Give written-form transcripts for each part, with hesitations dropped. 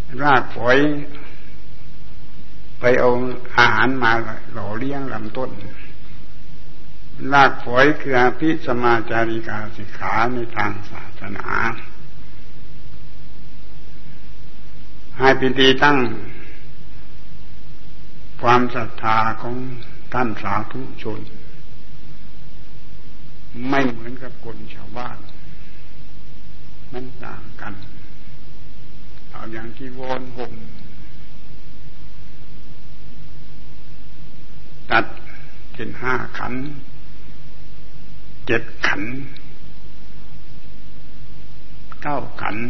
รากฝอยไปเอาอาหารมาหล่อเลี้ยงลำต้นรากฝอยคืออภิสมาจาริกาสิกขาในทางศาสนาให้เป็นที่ตั้งความศรัทธาของท่านสาธุชนไม่เหมือนกับคนชาวบ้านมันต่างกันเอาอย่างที่วอนห่มตัดเป็น5 ขัน 7 ขัน 9 ขัน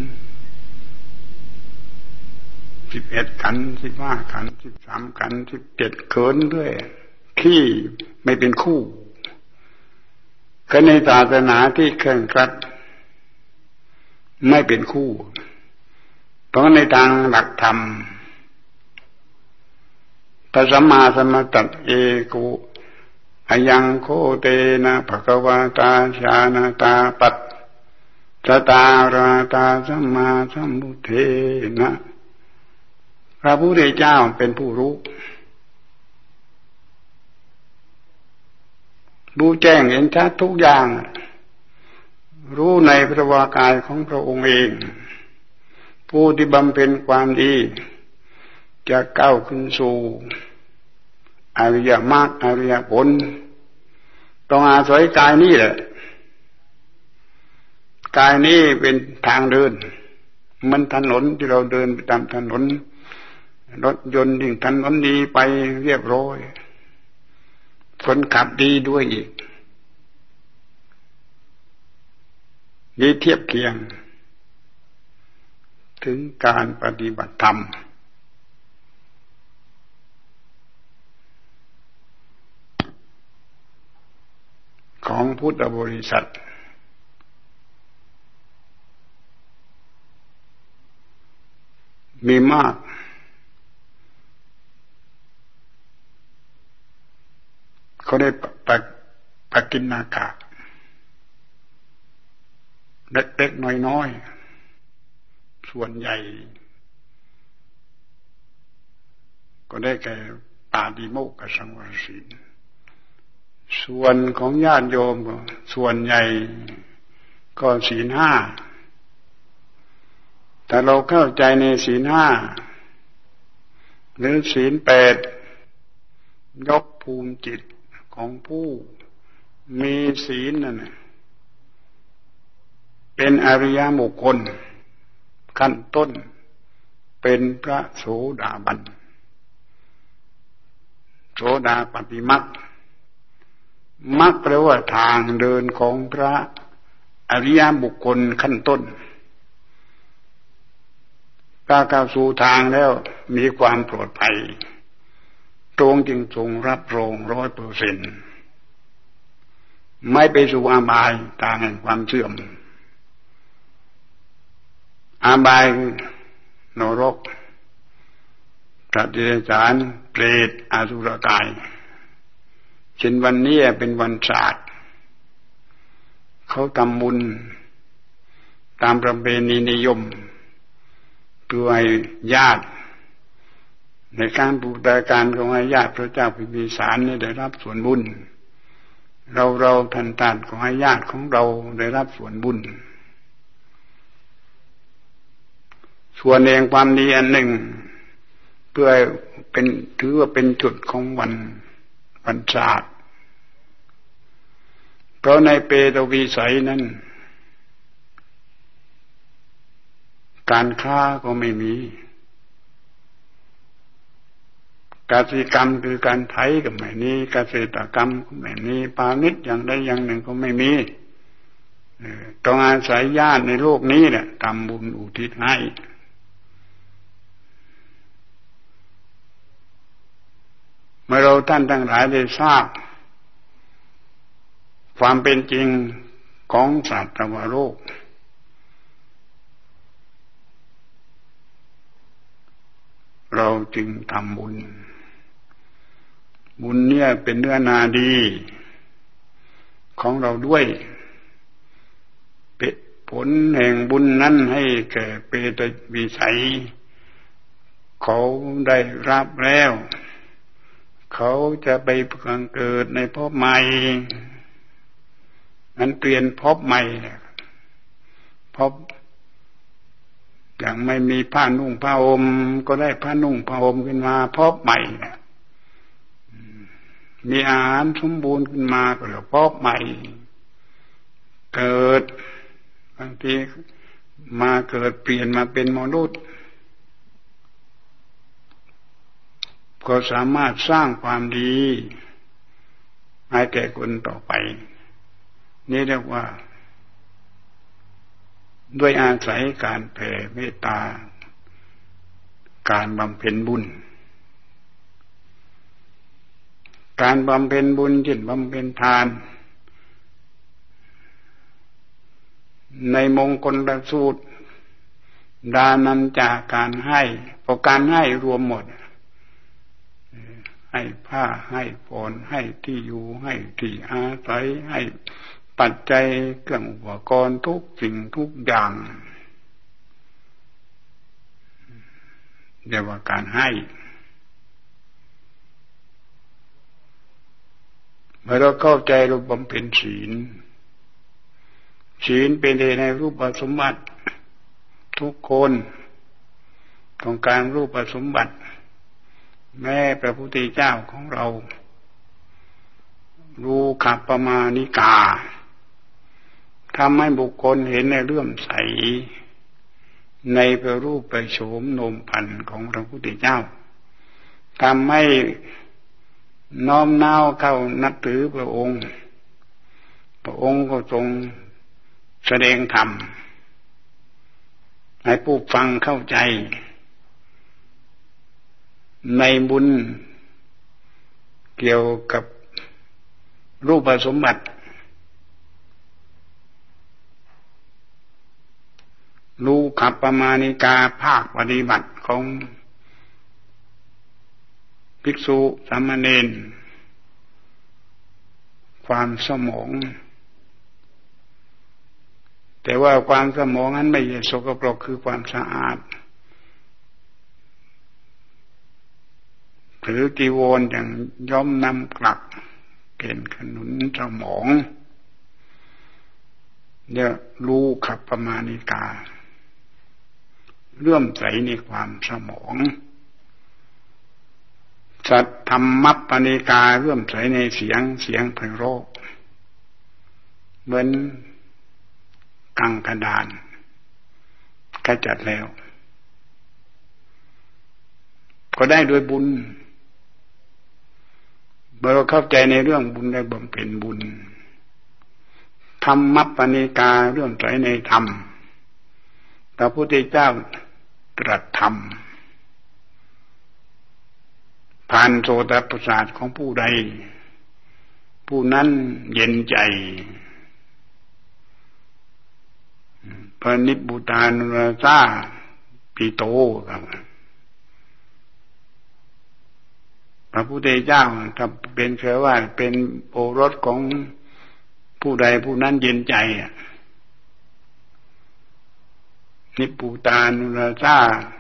11 ขัน 15 ขัน 13 ขัน 17เขินด้วยขี้ไม่เป็นคู่ก็ในศาสนาที่เคร่งครัดไม่เป็นคู่เพราะในทางหลักธรรมพระสัมมาสัมพุทธัสสะเอกุอายังโคเตนะภควตาชานาตาปัสสตาราตาสัมมาสัมพุทเทนะพระพุทธเจ้าเป็นผู้รู้แจ้งเห็นชัดทุกอย่างรู้ในพระวากายของพระองค์เองผู้ที่บำเพ็ญความดีจะก้าวขึ้นสู่อริยมรรคอริยผลต้องอาศัยกายนี้แหละกายนี้เป็นทางเดินมันถนนที่เราเดินไปตามถนนรถยนต์ยิ่งถนนดีไปเรียบร้อยคนขับดีด้วยอีกนี่เทียบเคียงถึงการปฏิบัติธรรมของพุทธบริษัทมีมากเขาได้ปกิณณากะเล็กๆน้อยๆส่วนใหญ่ก็ได้แก่ปาติโมกขสังวรศีลส่วนของญาติโยมก็ส่วนใหญ่ก็ศีล 5แต่เราเข้าใจในศีล 5หรือศีล 8ยกภูมิจิตของผู้มีศีลนั่นเป็นอริยบุคคลขั้นต้นเป็นพระโสดาบันโสดาปัตติมรรคมรรคแปลว่าทางเดินของพระอริยบุคคลขั้นต้นก้าวสู่ทางแล้วมีความปลอดภัยตรงจึงทรงรับรอง 100%ไม่ไปสู่อาบายทางแห่งความเสื่อมอาบายนรกสัตว์เดรัจฉานเปรตอสุรกายเช่นวันนี้เป็นวันศาสตร์เขาทำบุญตามประเพณีนิยมเพื่อให้ญาติในการบูชาการของญาติพระเจ้าพิมพิสารนี่ได้รับส่วนบุญเราท่านของญาติของเราได้รับส่วนบุญส่วนเองความดีอันหนึ่งเพื่อเป็นถือว่าเป็นจุดของวันศาสตร์เพราะในเปตวิสัยนั้นการค้าก็ไม่มีกสิกรรมคือการไถก็ไม่มีเกษตรกรรมก็ไม่มีพาณิชย์อย่างใดอย่างหนึ่งก็ไม่มีต้องอาศัยญาติในโลกนี้แหละทำบุญอุทิศให้เมื่อเราท่านทั้งหลายได้ทราบความเป็นจริงของสัตวโลกเราจึงทำบุญเนี่ยเป็นเนื้อนาดีของเราด้วยเป็นผลแห่งบุญนั้นให้แก่เปตวิสัยเขาได้รับแล้วเขาจะไปเกิดในภพใหม่นั้นเปลี่ยนภพใหม่ภพอย่างไม่มีผ้านุ่งผ้าห่มก็ได้ผ้านุ่งผ้าห่มขึ้นมาภพใหม่มีอาหารสมบูรณ์ขึ้นมาก็แล้วภพใหม่เกิดบางทีมาเกิดเปลี่ยนมาเป็นมนุษย์ก็สามารถสร้างความดีให้แก่คนต่อไปนี่เรียกว่าด้วยอาศัยการแผ่เมตตาการบำเพ็ญบุญการบำเพ็ญบุญเช่นบำเพ็ญทานในมงคลสูตรดานันจากการให้เพราะการให้รวมหมดให้ผ้าให้ผ่อนให้ที่อยู่ให้ที่อาศัยให้ปัจจัยเครื่องอุปกรณ์ทุกสิ่งทุกอย่างเรียกว่าการให้เมื่อเราเข้าใจเราบำเพ็ญศีลศีลเป็นในรูปสมบัติทุกคนต้องการรูปสมบัติแม้พระพุทธเจ้าของเรารู้ขับประมาณิกาทำให้บุคคลเห็นในเลื่อมใสในพระรูปพระโฉมโนมพันธ์ของพระพุทธเจ้าทำให้น้อมน้าวเข้านับถือพระองค์พระองค์ก็ทรงแสดงธรรมให้ผู้ฟังเข้าใจในบุญเกี่ยวกับรูปสมบัติรู้ขับประมาณิกาภาคปฏิบัติของภิกษุสามเณรความสมองแต่ว่าความสมองนั้นไม่ใช่สกปรกคือความสะอาดถือจีวรอย่างย้อมน้ำกลักเกณฑ์ขนุนสมองเนี่ยรู้ขับประมาณิกาเลื่อมใสในความสมองสัทธรรมปณิกาเลื่อมใสในเสียงไพเราะเหมือนกังกระดานขจัดแล้วก็ได้ด้วยบุญเมื่อเราเข้าใจในเรื่องบุญได้บำเพ็ญบุญธรรมปณิกาเรื่องใสในธรรมพระพุทธเจ้าตรัสธรรมผ่านโสตประสาทของผู้ใดผู้นั้นเย็นใจพระนิพพุตานุราชาปิโตครับพระพุทธเจ้าถ้าเป็นเชื่อว่าเป็นโอรสของผู้ใดผู้นั้นเย็นใจนิพพุตานุราชา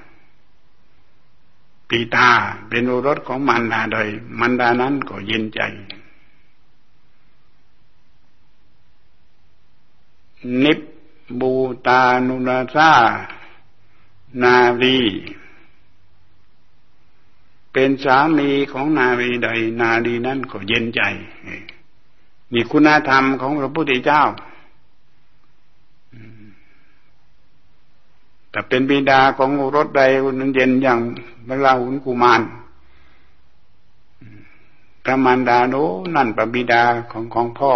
ปิตาเป็นโอรสของมารดาใดมารดานั้นก็เย็นใจนิพพุตานุราชานารีเป็นสามีของนารีใดนารีนั้นก็เย็นใจนี่คุณธรรมของพระพุทธเจ้าแต่เป็นบิดาของโอรสใดคนนั้นเย็นอย่างพระราหุลกุมารพระมารดาโน้นั่นพระบิดาของพ่อ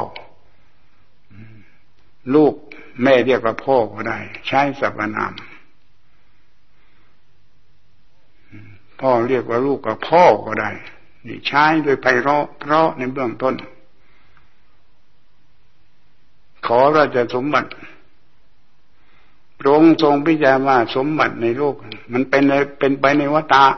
ลูกแม่เรียกว่าพ่อก็ได้ใช้สรรพนามพ่อเรียกว่าลูกกับพ่อก็ได้นี่ใช้โดยไพเราะเพราะในเบื้องต้นขอราชสมบัติพระองค์ทรงพิจารณาว่าสมบัติในโลกมันเป็นไปในวัฏฏะ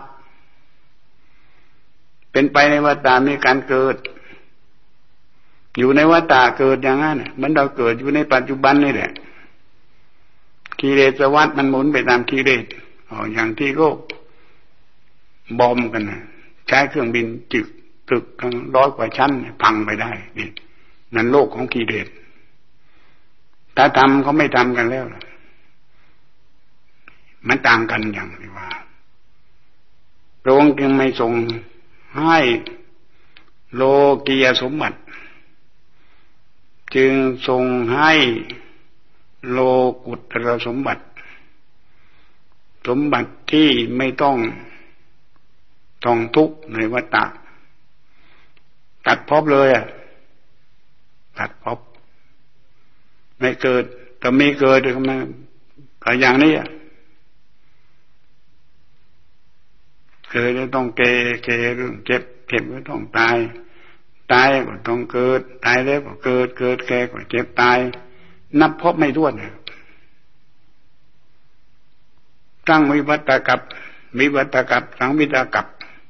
เป็นไปในวัฏฏะมีการเกิดอยู่ในวัฏฏะเกิดอย่างนั้นมันเราเกิดอยู่ในปัจจุบันนี่แหละกิเลสวัฏมันหมุนไปตามกิเลสอย่างที่โลกบอมกันนะใช้เครื่องบินจึกตึกทั้ง100 กว่าชั้นพังไปได้นี่นั่นโลกของกิเลสถ้าทำเขาไม่ทำกันแล้วมันต่างกันอย่างที่ว่าพระองค์จึงไม่ทรงให้โลกียสมบัติจึงทรงให้โลกุตรสมบัติสมบัติที่ไม่ต้องทุกข์ในวัฏฏะตัดภพเลยตัดภพไม่เกิดแต่มีเกิดก็มาก็อย่างนี้เกิดแล้วต้องเรื่องเจ็บก็ต้องตายก็ต้องเกิดตายแล้วก็เกิดแก่ก็เจ็บตายนับภพไม่ถ้วนตั้งวิวัตกับสังวิตกับ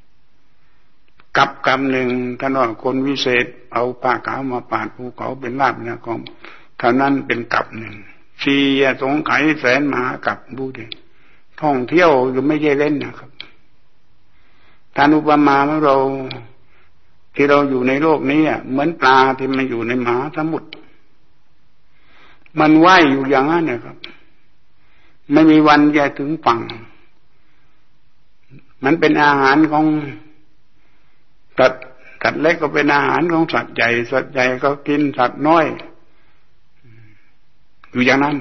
กรรมหนึ่งท่านว่าคนวิเศษเอาผ้าขาวมาปาดภูเขาเป็นลาภนะของเท่านั้นเป็นกรรมหนึ่งชีสงไขแสนมหากรรมบูดิท่องเที่ยวหรือไม่ใช่เล่นนะครับท่านอุปมาของเราที่เราอยู่ในโลกนี้เหมือนปลาที่มันอยู่ในมหาสมุทรมันว่ายอยู่อย่างนั้นนะครับไม่มีวันจะถึงฝั่งมันเป็นอาหารของสัตว์เล็กก็เป็นอาหารของสัตว์ใหญ่ก็กินสัตว์น้อยอยู่อย่างนั้น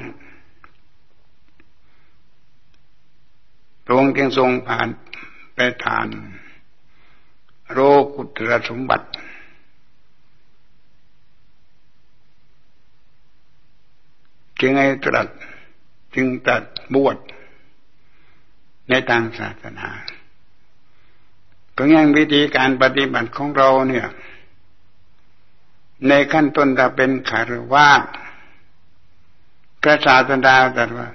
พระองค์จึงทรงผ่านไปทานโลกุตรสมบัติจึงตรัสบวชในทางศาสนาเพราะงั้นวิธีการปฏิบัติของเราเนี่ยในขั้นต้นถ้าเป็นคฤหัสถ์พระศาสดาตรัสว่า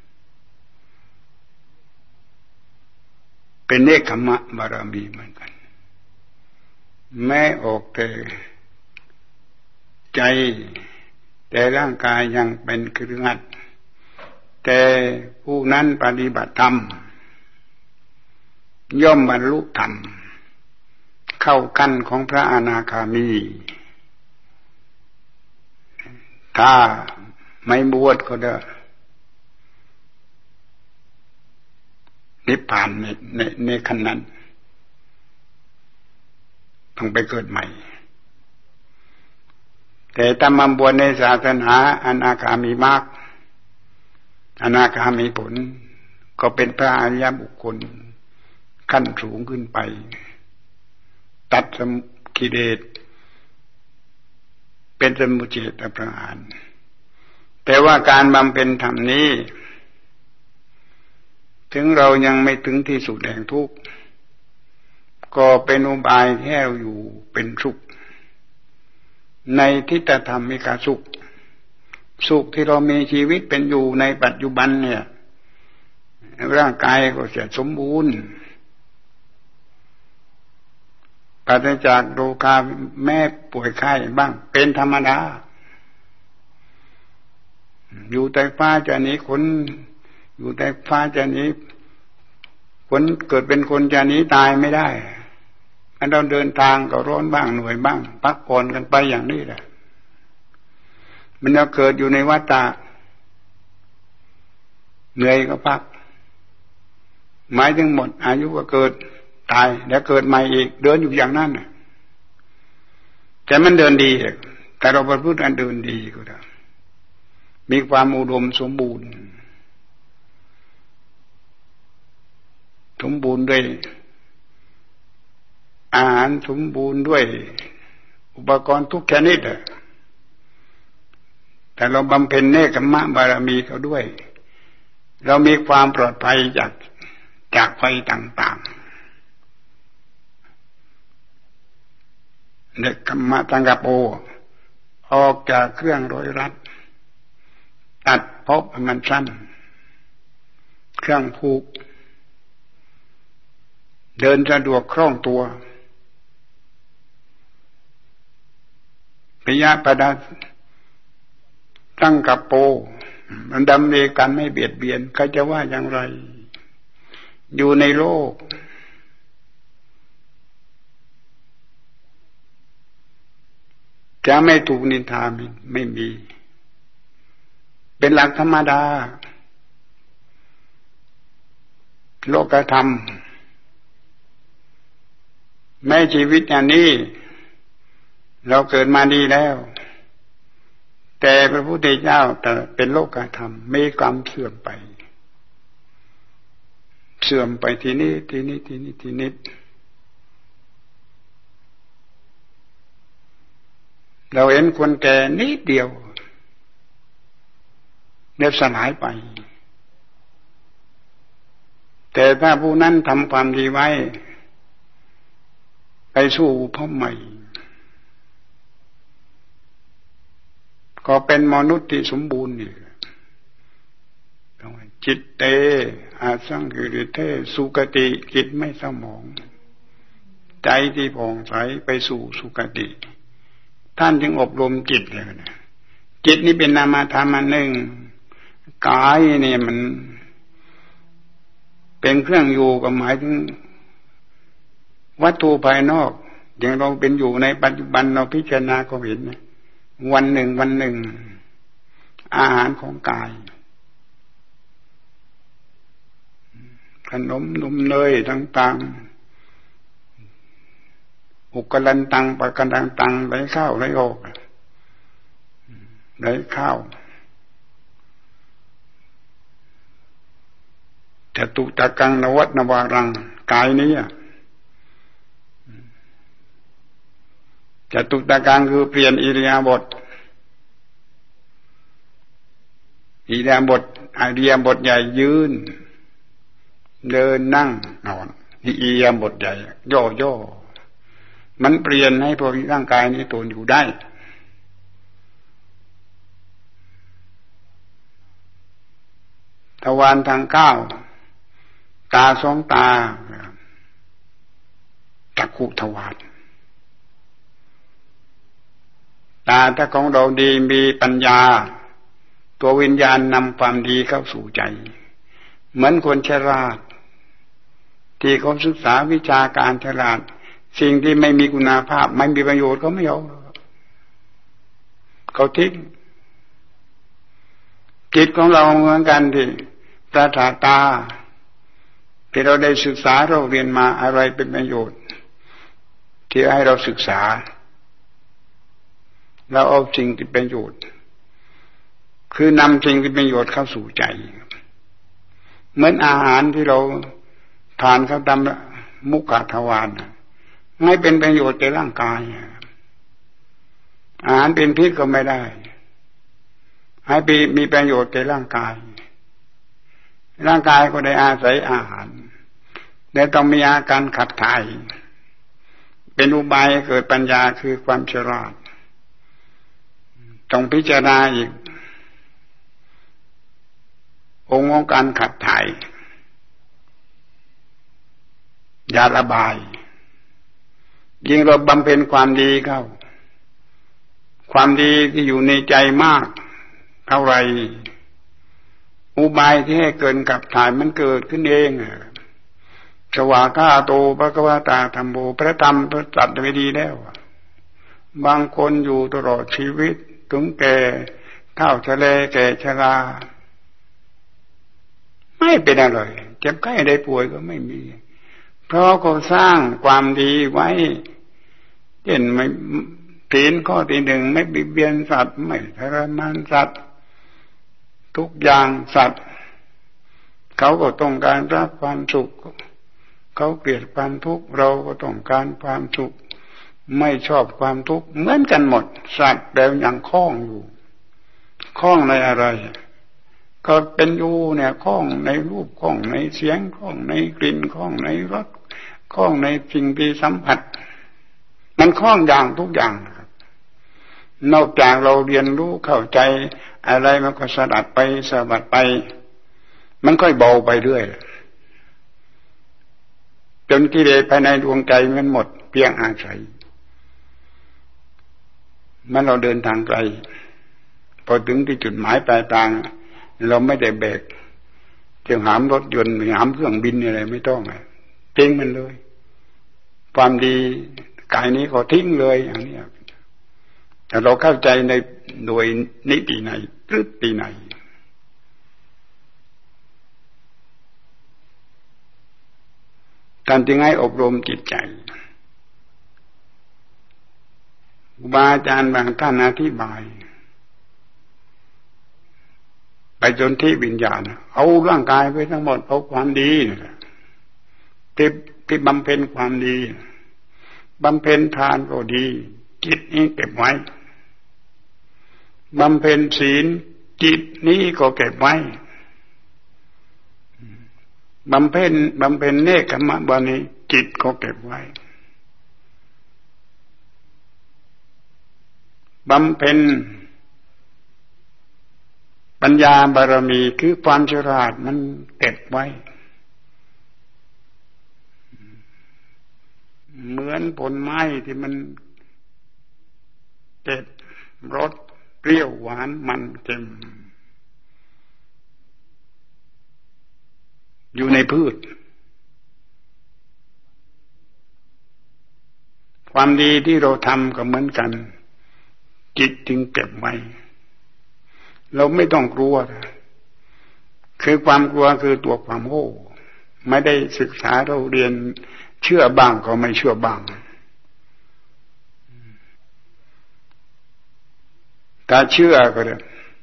เป็นเนกขมะบารมีเหมือนกันแม้ออกแต่ใจแต่ร่างกายยังเป็นคฤหัสถ์แต่ผู้นั้นปฏิบัติธรรมย่อมบรรลุธรรมเข้าขั้นของพระอนาคามีถ้าไม่บวชก็ได้นิพพานในขั้นนั้นต้องไปเกิดใหม่แต่ถ้ามาบวชในศาสนาอนาคามีมรรคอนาคามีผลก็เป็นพระอริยบุคคลขั้นสูงขึ้นไปตัดกิเลสเป็นสมุจเฉทประหารแต่ว่าการบำเพ็ญธรรมนี้ถึงเรายังไม่ถึงที่สุดแห่งทุกข์ก็เป็นอุบายแท้อยู่เป็นสุขในทิฏฐธรรมิกสุขที่เรามีชีวิตเป็นอยู่ในปัจจุบันเนี่ยร่างกายก็จะสมบูรณ์ปราศจากโรคาแม่ป่วยไข้บ้างเป็นธรรมดาอยู่ใต้ฟ้าจะหนีคนอยู่ใต้ฟ้าจะหนีคนเกิดเป็นคนจะหนีตายไม่ได้อันเราเดินทางก็ร้อนบ้างเหนื่อยบ้างพักผ่อนกันไปอย่างนี้แหละมันจะเกิดอยู่ในวัฏฏะเหนื่อยก็พักหมายถึงหมดอายุก็เกิดตายแล้วเกิดใหม่อีกเดินอยู่อย่างนั้นแต่มันเดินดีแต่เราประพฤติอันเดินดีก็ได้มีความอุดมสมบูรณ์ด้วยอาหารสมบูรณ์ด้วยอุปกรณ์ทุกชนิดแต่เราบำเพ็ญเนกขัมมะบารมีเขาด้วยเรามีความปลอดภัยจากภัยต่างๆเนกขัมมะตังกโปออกจากเครื่องร้อยรัดตัดภพมันสั้นเครื่องผูกเดินสะดวกคล่องตัวปิยะปดาตั้งกับโปมันดำเนินการไม่เบียดเบียนใครจะว่าอย่างไรอยู่ในโลกจะไม่ถูกนินทาไม่มีเป็นหลักธรรมดาโลกธรรมแม้ชีวิตอย่างนี้เราเกิดมาดีแล้วแต่พระพุทธเจ้าแต่เป็นโลกธรรมมีความเสื่อมไปทีนี้ทีนิดเราเห็นคนแก่นิดเดียวเรียบสลายไปแต่ถ้าผู้นั้นทำความดีไว้ไปสู่พบใหม่ก็เป็นมนุษย์ที่สมบูรณ์นี่จิตเตอาสังกิริเทสุคติจิตไม่เศร้าหมองใจที่ผ่องใสไปสู่สุคติท่านจึงอบรมจิตเลยนะจิตนี่เป็นนามธรรมอันหนึ่งกายเนี่ยมันเป็นเครื่องอยู่กับหมายถึงวัตถุภายนอกอย่างเราเป็นอยู่ในปัจจุบันเราพิจารณาก็เห็นนะวันหนึ่งอาหารของกายขนมนมเนยต่างๆอุกลันตังปะกันตังไหลข้าวไหลออกไหลข้าวจตุตะกังนวัตนวารังกายนี้จตุตะกังคือเปลี่ยนอิริยาบถอิริยาบถใหญ่ยืนเดินนั่งนอนอิริยาบถใหญ่ย่อมันเปลี่ยนให้พวกร่างกายนี้ทนอยู่ได้ทวารทางเก้าตาสองตาจักขุทวารตาถ้าของเราดีมีปัญญาตัววิญญาณนำความดีเข้าสู่ใจเหมือนคนฉลาดที่เขาศึกษาวิชาการฉลาดสิ่งที่ไม่มีคุณภาพไม่มีประโยชน์เขาไม่เอาเขาทิ้งจิตของเราเหมือนกันที่ตาตาที่เราได้ศึกษาเราเรียนมาอะไรเป็นประโยชน์ที่ให้เราศึกษาเราเอาสิ่งที่เป็นประโยชน์คือนำสิ่งที่เป็นประโยชน์เข้าสู่ใจเหมือนอาหารที่เราทานเข้าตามมุขทวารไม่เป็นประโยชน์แก่ร่างกายอาหารเป็นพิษก็ไม่ได้ให้มีประโยชน์แก่ร่างกายก็ได้อาศัยอาหารและต้องมีอาการขับถ่ายเป็นอุบายเกิดปัญญาคือความฉลาดต้องพิจารณาอีกองค์ของการขับถ่ายยาระบายยิ่งเราบำเพ็ญความดีเข้าความดีที่อยู่ในใจมากเท่าไรอุบายที่ให้เกินกับถ่ายมันเกิดขึ้นเองสวากขาโตภควตาธัมโมพระธรรมพระสัตว์ไว้ดีแล้วบางคนอยู่ตลอดชีวิตถึงแก่เฒ่าชราแก่ชราไม่เป็นอะไรเจ็บไข้ได้ป่วยก็ไม่มีเพราะเขาสร้างความดีไว้เช่นไม่ศีลข้อที่หนึ่งไม่เบียดเบียนสัตว์ไม่ทรมานสัตว์ทุกอย่างสัตว์เขาก็ต้องการรับความสุขเขาเกลียดความทุกข์เราก็ต้องการความสุขไม่ชอบความทุกข์เหมือนกันหมดสัตว์แบบอย่างคล้องอยู่คล้องในอะไรก็เป็นอยู่เนี่ยคล้องในรูปคล้องในเสียงคล้องในกลิ่นคล้องในรสคล้องในสิ่งที่สัมผัสมันคล้องอย่างทุกอย่างนอกจากเราเรียนรู้เข้าใจอะไรมันก็สลัดไปสลัดไปมันค่อยเบาไปเรื่อยจนกิเลสภายในดวงใจมันหมดเพียงอาศัยมันเราเดินทางไกลพอถึงที่จุดหมายปลายทางเราไม่ได้แบกจะหามรถยนต์หามเครื่องบินอะไรไม่ต้องทิ้งมันเลยความดีกายนี้ก็ทิ้งเลยอย่างนี้แต่เราเข้าใจในโดยนิติไหนพฤติไหนการจึงให้อบรมจิตใจครูบาอาจารย์บางท่านอธิบายไปจนที่วิญญาณเอาร่างกายไปทั้งหมดเอาความดีที่บำเพ็ญความดีบำเพ็ญทานก็ดีจิตนี้เก็บไว้บำเพ็ญศีลจิตนี้ก็เก็บไว้บำเพ็ญเนกขมะบารมีจิตก็เก็บไว้บำเพ็ญปัญญาบารมีคือความฉลาดมันเก็บไว้เหมือนผลไม้ที่มันเก็บรสเปรี้ยวหวานมันเค็มอยู่ในพืชความดีที่เราทำก็เหมือนกันจิตจึงเก็บไว้เราไม่ต้องกลัวคือความกลัวคือตัวความโง่ไม่ได้ศึกษาเราเรียนเชื่อบ้างก็ไม่เชื่อบ้างถ้าเชื่อก็ได้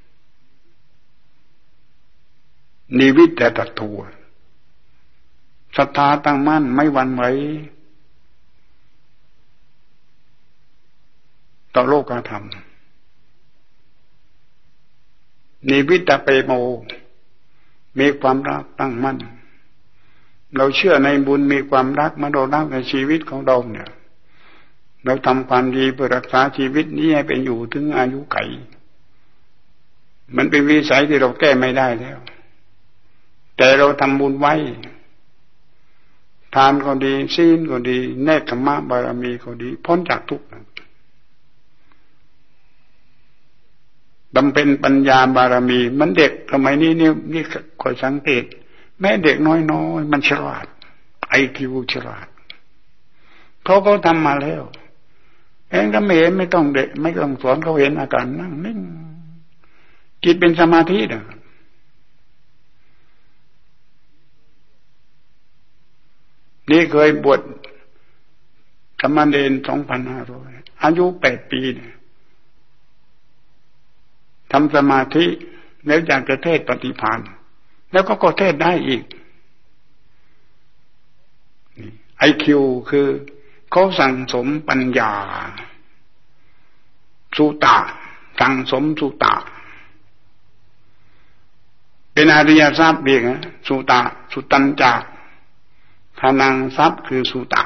นิวิตแต่ตัดตัวศรัทธาตั้งมั่นไม่หวั่นไหวต่อโลกธรรมนิวิตเปโมมีความรักตั้งมั่นเราเชื่อในบุญมีความรักมาเรารักในชีวิตของเราเนี่ยเราทำความดีเพื่อรักษาชีวิตนี้ให้เป็นอยู่ถึงอายุไขมันเป็นวิสัยที่เราแก้ไม่ได้แล้วแต่เราทำบุญไว้ทานก็ดีศีลก็ดีเนกขมะบารมีก็ดีพ้นจากทุกข์บำเพ็ญปัญญาบารมีมันเด็กสมัยนี้นี่คอยสังเกตแม้เด็กน้อยๆมันฉลาดIQฉลาดเขาก็ทำมาแล้วเองก็ไม่เห็นไม่ต้องเด็กไม่ต้องสอนเขาเห็นอาการนั่งนิ่งจิตเป็นสมาธินะนี่เคยบวชสมณเณร2,500อายุ8 ปีเนี่ยทำสมาธิแล้วอยากจะเทศปฏิภาณแล้วก็เทศได้อีกIQ คือเขาสั่งสมปัญญาสุตะสั่งสมสุตะเป็นอริยทรัพย์เองนะสุตะสุตัญจาทานังทรัพย์คือสุตะ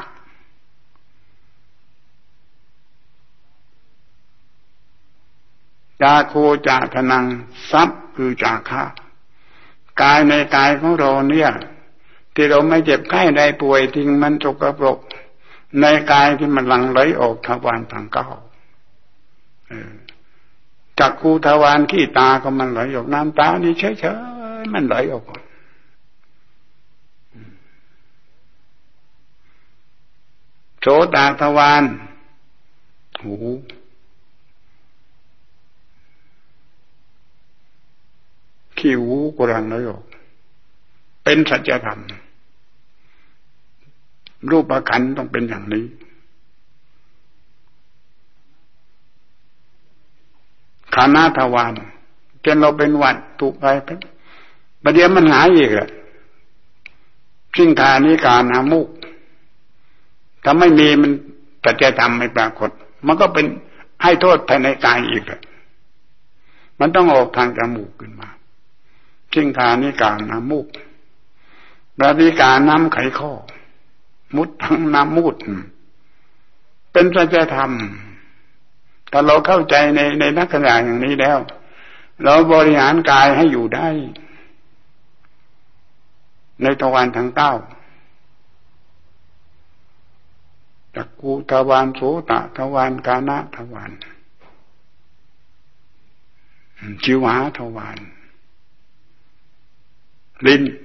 จาโคจาทนังทรัพย์คือจาคะกายในกายของเราเนี่ยที่เราไม่เจ็บไข้ได้ป่วยทิ้งมันสกปรกในกายที่มันหลั่งไหลออกทวารทาง9จักขุทวารขี้ตาก็มันไหลออกน้ำตานี่เฉยๆมันไหลออกโสตทวารหูขี้หูก็หลั่งไหลออกเป็นสัจธรรมรูปขันธ์ต้องเป็นอย่างนี้ขานาทวารจนเราเป็นหวัดถูกอะไรประเดี๋ยวมันหายอีกแหละสิ่งขานิกานามุกถ้าไม่มีมันสัจธรรมไม่ปรากฏมันก็เป็นให้โทษภายในกายอีกแหละมันต้องออกทางจมูกขึ้นมาสิ่งขานิกานามุกราธิกาน้ำไขข้อมุดทั้งน้ำมูดเป็นสัจธรรมถ้าเราเข้าใจในลักษณะอย่างนี้แล้วเราบริหารกายให้อยู่ได้ในทวารทั้ง9จักขุทวารโสตทวารกานะทวารชิวหาทวารลิ้น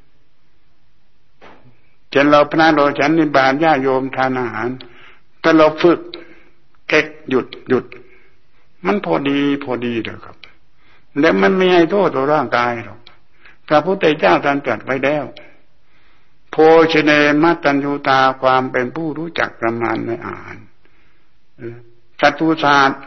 เช่นเราพระโลฉันนิบาตญาโยมทานอาหารถ้าเราฝึกเก๊กหยุดมันพอดีเถอะครับแล้วมันไม่ให้โทษต่อร่างกายหรอกพระพุทธเจ้าท่านตรัสไว้แล้วโภชเนมัตตัญญูตาความเป็นผู้รู้จักประมาณในอาหารสัตตุศาสตร์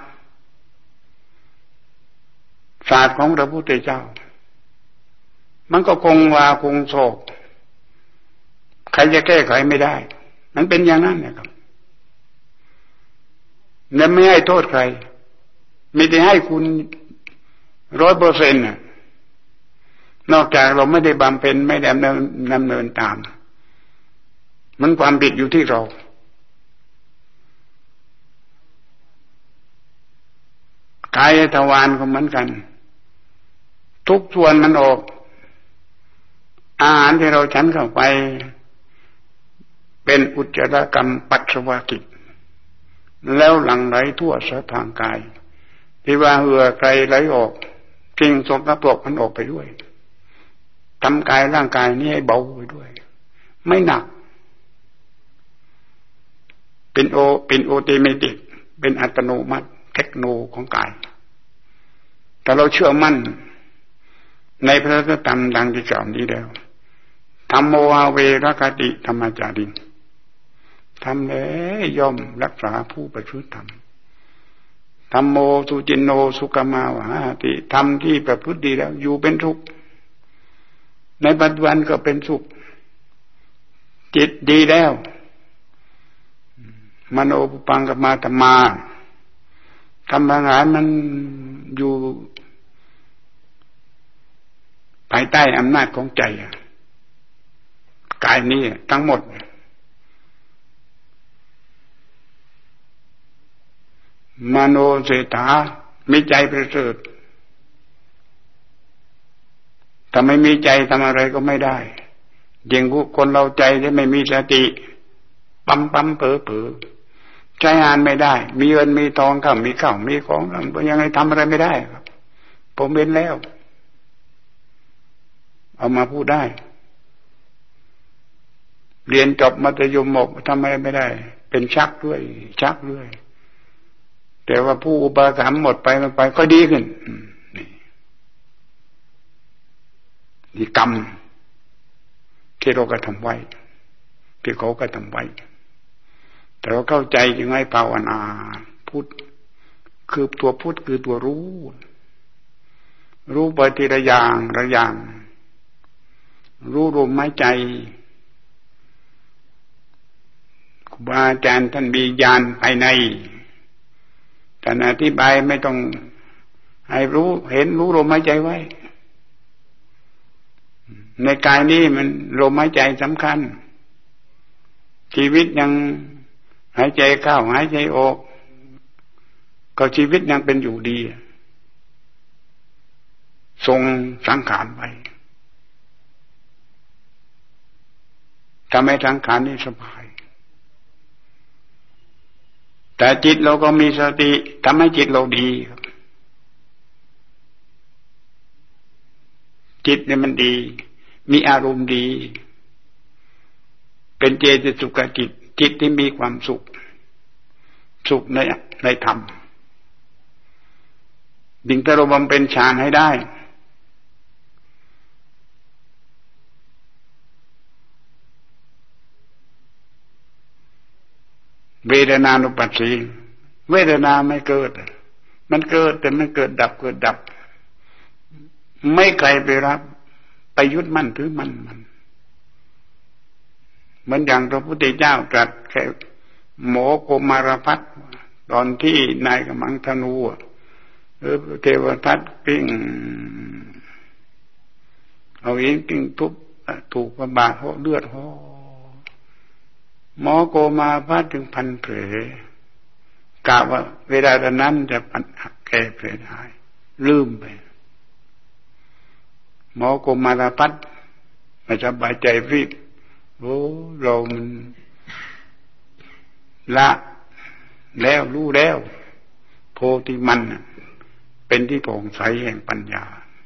ของพระพุทธเจ้ามันก็คงวาคงโศกใครจะแก้ไขไม่ได้มันเป็นอย่างนั้นนะครับและไม่ให้โทษใครมีแต่ให้คุณ100%นอกจากเราไม่ได้บำเพ็ญไม่ได้ดำเนินตามมันความผิดอยู่ที่เรากายทวารก็เหมือนกันทุกส่วนมันออกอาหารที่เราฉันเข้าไปเป็นอุจจาระกรรมปัสสาวะกิจแล้วหลั่งไหลทั่วสะทางกายที่ว่าเหงื่อใครไหลออกสิ่งสกปรกมันออกไปด้วยทำกายร่างกายนี้ให้เบาไปด้วยไม่หนักเป็นโอโตเมติกเป็นอัตโนมัติเทคโนของกายแต่เราเชื่อมั่นในพระธรรมดังที่กล่าวนี้แล้วธัมโมอาเวรคติธรรมจาริงทำแล้วย่อมรักษาผู้ประพฤติธรรมธัมโมสุจินโนสุขมาวหาติธรรมที่ประพฤติดีแล้วอยู่เป็นสุขในปัจจุบันก็เป็นสุขจิตดีแล้วมโนปุปังกมาธรรมาทำงานมันอยู่ภายใต้อำนาจของใจกายนี้ทั้งหมดมโนเสถามีใจประเสริฐถ้าไม่มีใจทำอะไรก็ไม่ได้อย่างคนเราใจที่ไม่มีสติปั๊มเผลอใช้งานไม่ได้มีเงินมีทองก็มีข้าวมีของยังไงทำอะไรไม่ได้ครับผมเห็นแล้วเอามาพูดได้เรียนจบมัธยมหมดทำอะไรไม่ได้เป็นชักด้วยแต่ว่าผู้อุปถัมภ์หมดไปก็ดีขึ้นนี่กรรมที่เราก็ทำไว้ที่เขาก็ทำไว้แต่เราเข้าใจยังไงภาวนาพุทธคือตัวพุทธคือตัวรู้ไปทีละอย่างรู้ลมหายใจครูบาอาจารย์ท่านมีญาณภายในท่านอธิบายไม่ต้องให้รู้เห็นรู้ลมหายใจไว้ในกายนี้มันลมหายใจสำคัญชีวิตยังหายใจเข้าหายใจออกก็ชีวิตยังเป็นอยู่ดีทรงสังขารไว้ทำให้สังขารนี้สบายแต่จิตเราก็มีสติทำให้จิตเราดีจิตเนี่ยมันดีมีอารมณ์ดีเป็นเจตสุขจิตที่มีความสุขในธรรมดิ่งถ้าเราบำเพ็ญฌานให้ได้เวทนานุปัสสีเวทนาไม่เกิดมันเกิดแต่มันเกิดดับไม่ใครไปรับไปยึดมั่นถือมั่นมันเหมือนอย่างพระพุทธเจ้าตรัสแค่หมอโกมารพัฒน์ตอนที่นายกำลังธนูเทวทัตปิ้งเอาเองปิ้งทุบถูกพระบาทเลือดหมอโกมาพัฒน์ถึงพันแผลกะว่าเวลานั้นจะแก้แผลได้ลืมไปหมอโกมารพัฒน์ไม่สบายใจรีบเรามันละแล้วรู้แล้วโพธิมันเป็นที่โปร่งใสแห่งปัญญา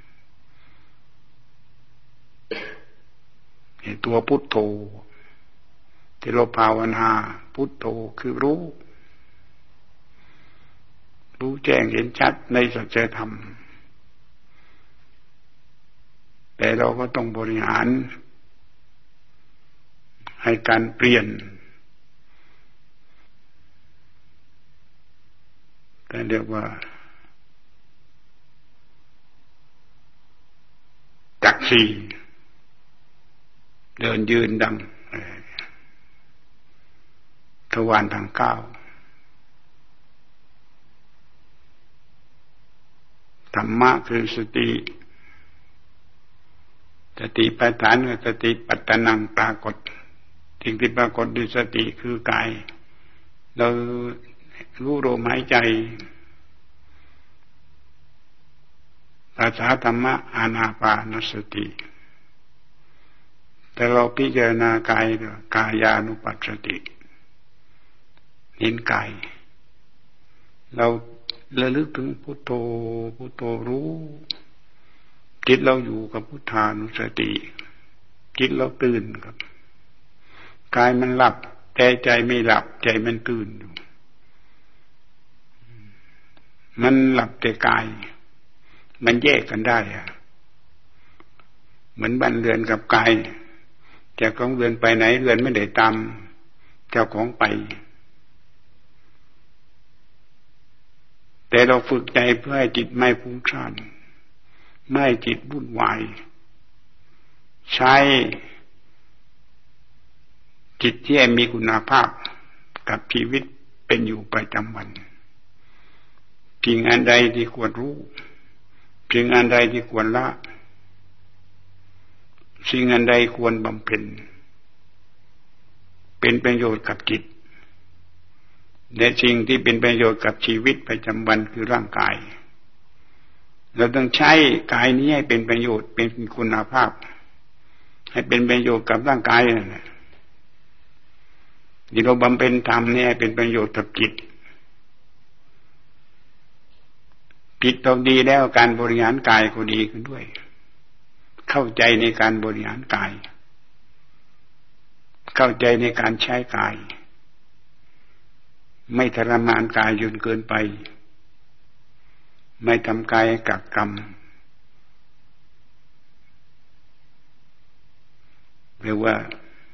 ตัวพุทโธที่เราภาวนาพุทโธคือรู้รู้แจ้งเห็นชัดในสัจธรรมแต่เราก็ต้องบริหารให้การเปลี่ยนแต่เรียกว่าจักรสี่เดินยืนดังทวารทางก้าวธรรมะคือสติสติปัฏฐานคือสติปัฏฐานังปรากฏสิ่งที่ปรากฏด้วยสติคือกายเรารู้ลมหายใจภาษาธรรมะอานาปานสติแต่เราพิจารณากายกายานุปัสสติเห็นกายเราระลึกถึงพุทโธพุทโธรู้จิตเราอยู่กับพุทธานุสติจิตเราตื่นครับกายมันหลับแต่ใจไม่หลับใจมันตื่นอยู่มันหลับแต่กายมันแยกกันได้อะเหมือนบ้านเรือนกับกายเจ้าของเรือนไปไหนเรือนไม่ได้ตามเจ้าของไปแต่เราฝึกใจเพื่อให้จิตไม่ฟุ้งซ่านไม่ให้จิตวุ่นวายใช้จิตที่มีคุณภาพกับชีวิตเป็นอยู่ประจำวันสิ่งอันใดที่ควรรู้สิ่งอันใดที่ควรละสิ่งอันใดควรบำเพ็ญเป็นประโยชน์กับจิตและสิ่งที่เป็นประโยชน์กับชีวิตประจำวันคือร่างกายเราต้องใช้กายนี้ให้เป็นประโยชน์เป็นคุณภาพให้เป็นประโยชน์กับร่างกายนั่นแหละที่เราบำเพ็ญธรรมเนี่ยเป็นประโยชน์กับจิตจิตเราดีแล้วการบริหารกายก็ดีขึ้นด้วยเข้าใจในการบริหารกายเข้าใจในการใช้กายไม่ทรมานกายจนเกินไปไม่ทำกายให้กักกรรมหรือว่า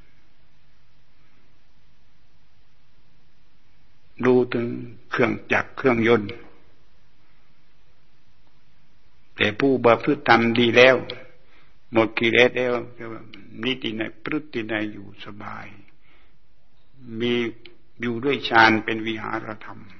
ดูถึงเครื่องจักรเครื่องยนต์แต่ผู้ประพฤติธรรมดีแล้วหมดกิเลสแล้วนิติในพฤติในอยู่สบายมีอยู่ด้วยฌานเป็นวิหารธรรม